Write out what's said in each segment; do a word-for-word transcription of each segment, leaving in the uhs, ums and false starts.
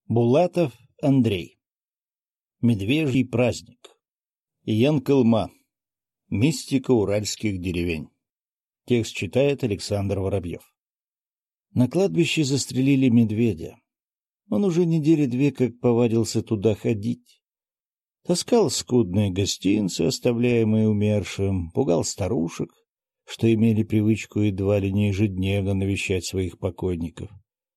Булатов Андрей. Медвежий праздник. Янкылма. Мистика уральских деревень. Текст читает Александр Воробьев. На кладбище застрелили медведя. Он уже недели две как повадился туда ходить. Таскал скудные гостинцы, оставляемые умершим, пугал старушек, что имели привычку едва ли не ежедневно навещать своих покойников.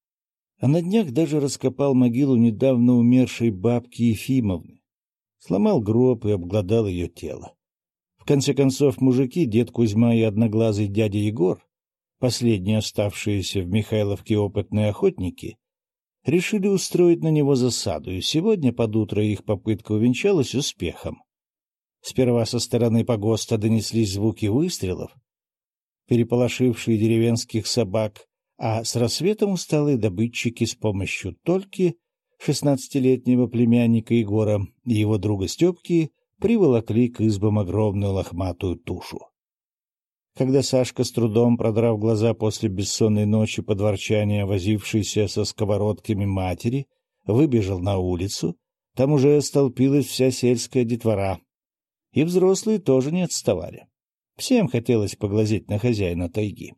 А на днях даже раскопал могилу недавно умершей бабки Ефимовны. Сломал гроб и обглодал ее тело. В конце концов, мужики, дед Кузьма и одноглазый дядя Егор, последние оставшиеся в Михайловке опытные охотники, решили устроить на него засаду, и сегодня под утро их попытка увенчалась успехом. Сперва со стороны погоста донеслись звуки выстрелов, переполошившие деревенских собак, а с рассветом усталые добытчики с помощью Тольки, шестнадцатилетнего племянника Егора, и его друга Степки приволокли к избам огромную лохматую тушу. Когда Сашка, с трудом продрав глаза после бессонной ночи под ворчание возившейся со сковородками матери, выбежал на улицу, там уже столпилась вся сельская детвора. И взрослые тоже не отставали. Всем хотелось поглазеть на хозяина тайги.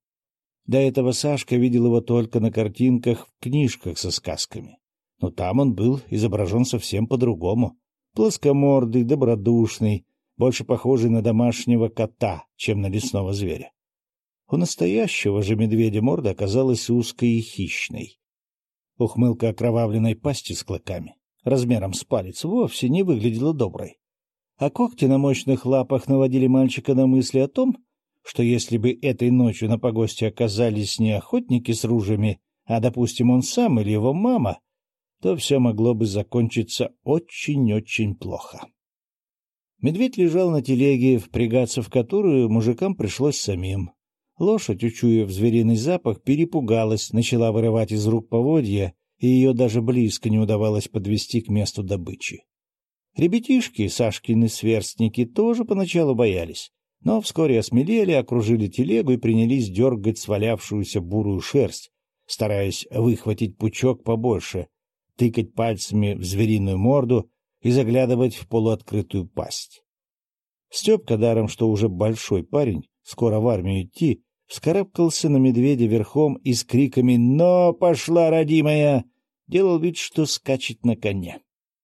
До этого Сашка видел его только на картинках в книжках со сказками. Но там он был изображен совсем по-другому. Плоскомордый, добродушный, больше похожий на домашнего кота, чем на лесного зверя. У настоящего же медведя морда оказалась узкой и хищной. Ухмылка окровавленной пасти с клыками, размером с палец, вовсе не выглядела доброй. А когти на мощных лапах наводили мальчика на мысли о том, что если бы этой ночью на погосте оказались не охотники с ружьями, а, допустим, он сам или его мама, то все могло бы закончиться очень-очень плохо. Медведь лежал на телеге, впрягаться в которую мужикам пришлось самим. Лошадь, учуяв звериный запах, перепугалась, начала вырывать из рук поводья, и ее даже близко не удавалось подвести к месту добычи. Ребятишки, Сашкины сверстники, тоже поначалу боялись, но вскоре осмелели, окружили телегу и принялись дергать свалявшуюся бурую шерсть, стараясь выхватить пучок побольше, тыкать пальцами в звериную морду и заглядывать в полуоткрытую пасть. Степка, даром что уже большой парень, скоро в армию идти, вскарабкался на медведя верхом и с криками «Но пошла, родимая!» делал вид, что скачет на коне.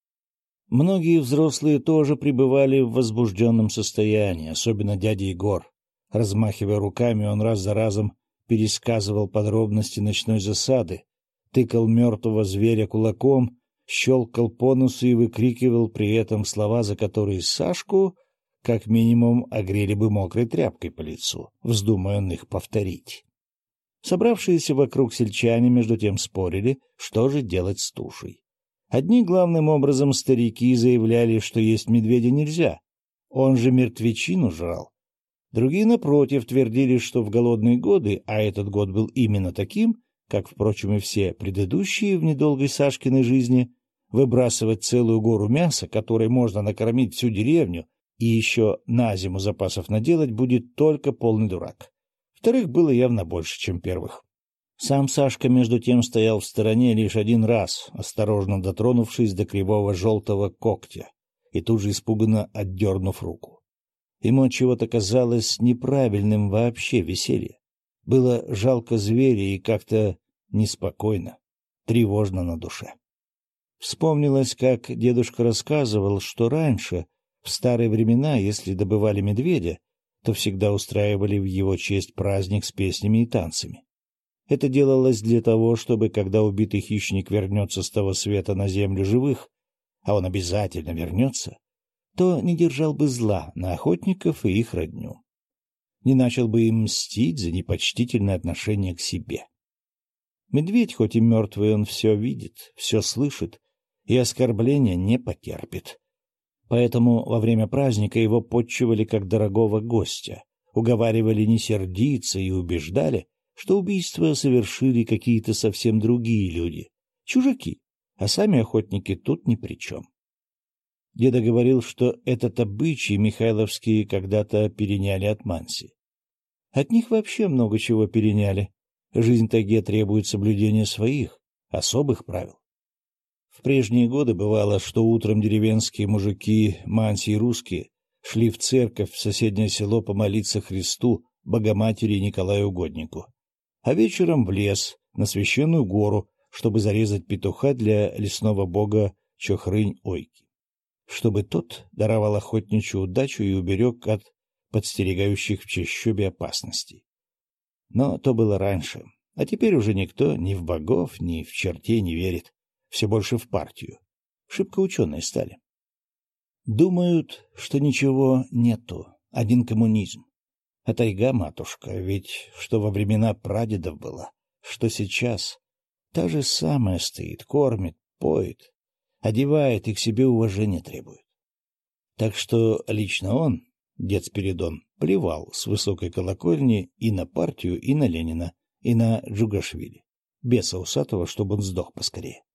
Многие взрослые тоже пребывали в возбужденном состоянии, особенно дядя Егор. Размахивая руками, он раз за разом пересказывал подробности ночной засады, тыкал мертвого зверя кулаком, щелкал по носу и выкрикивал при этом слова, за которые Сашку, как минимум, огрели бы мокрой тряпкой по лицу, вздумая он их повторить. Собравшиеся вокруг сельчане между тем спорили, что же делать с тушей. Одни, главным образом, старики заявляли, что есть медведя нельзя, он же мертвечину жрал. Другие, напротив, твердили, что в голодные годы, а этот год был именно таким, как, впрочем, и все предыдущие в недолгой Сашкиной жизни, выбрасывать целую гору мяса, которой можно накормить всю деревню, и еще на зиму запасов наделать, будет только полный дурак. Вторых было явно больше, чем первых. Сам Сашка, между тем, стоял в стороне лишь один раз, осторожно дотронувшись до кривого желтого когтя, и тут же испуганно отдернув руку. Ему отчего-то казалось неправильным вообще веселье. Было жалко зверя и как-то неспокойно, тревожно на душе. Вспомнилось, как дедушка рассказывал, что раньше, в старые времена, если добывали медведя, то всегда устраивали в его честь праздник с песнями и танцами. Это делалось для того, чтобы, когда убитый хищник вернется с того света на землю живых, а он обязательно вернется, то не держал бы зла на охотников и их родню. Не начал бы им мстить за непочтительное отношение к себе. Медведь, хоть и мертвый, он все видит, все слышит и оскорбления не потерпит. Поэтому во время праздника его подчивали как дорогого гостя, уговаривали не сердиться и убеждали, что убийство совершили какие-то совсем другие люди, чужаки, а сами охотники тут ни при чем. Деда говорил, что этот обычай михайловские когда-то переняли от Манси. От них вообще много чего переняли. Жизнь тайге требует соблюдения своих, особых правил. В прежние годы бывало, что утром деревенские мужики, мантии русские, шли в церковь в соседнее село помолиться Христу, Богоматери и Николаю Угоднику, а вечером в лес, на священную гору, чтобы зарезать петуха для лесного бога Чохрынь-Ойки, чтобы тот даровал охотничью удачу и уберег от подстерегающих в чащобе опасностей. Но то было раньше, а теперь уже никто ни в богов, ни в чертей не верит, все больше в партию. Шибко ученые стали. Думают, что ничего нету, один коммунизм. А тайга, матушка, ведь что во времена прадедов было, что сейчас, та же самая стоит, кормит, поет, одевает и к себе уважения требует. Так что лично он, дед Спиридон, плевал с высокой колокольни и на партию, и на Ленина, и на Джугашвили, беса усатого, чтобы он сдох поскорее.